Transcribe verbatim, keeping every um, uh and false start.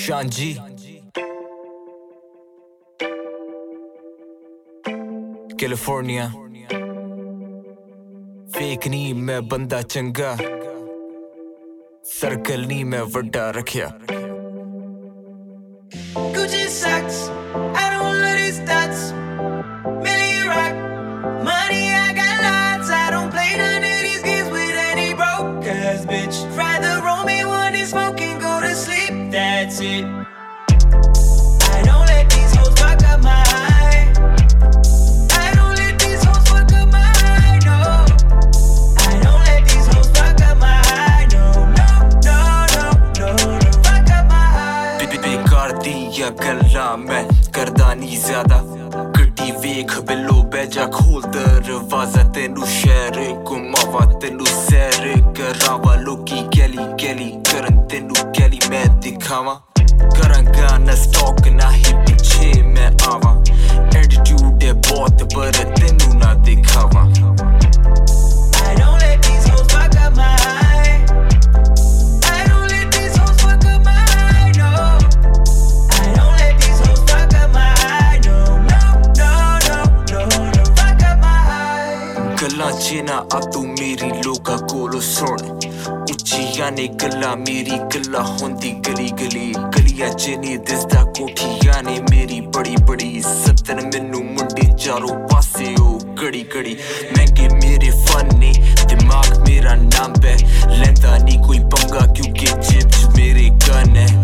शांजी California fake नहीं मैं बंदा चंगा सर्कल नहीं मैं वड्डा रखिया Gucci socks I don't love these dots Millie rock money I got lots I don't play none of these games with any broke ass bitch rather roll me one and smoke and go to sleep that's it I don't let these hoes fuck up my high I don't let these hoes fuck up my high no I don't let these hoes fuck up my high no no no no no no fuck up my high बेकार दी या गल्ला मैं करदा नहीं ज्यादा गड्डी वेख बिल्लो बैजा खोल दरवाजा तेनू शहर घुमावा तेनू सैर करावा लोकी गैली गैली करन तेनू गैली मैं दिखावा करांगा ना स्टॉक ना ही पीछे मैं आवा एटीट्यूड है बहुत पर तेनू ना दिखावा I don't let these hoes fuck up my high I don't let these hoes fuck up my high no I don't let these hoes fuck up my high no no no no no no fuck up my high गल्लां च ना आ तू मेरी लोका कोलो सुन उच्चियां ने गल्लां मेरी गल्लां होंदी गली गली गलियां च नी दिसदा कोठियां ने मेरी बड़ी बड़ी सत्तन मैनू मुंडे चारों पासे ओ गड़ी गड़ी महंगे मेरे फन ने दिमाग मेरा नाम है लैंदा नी कोई पंगा क्योंकि जेब च मेरे गन है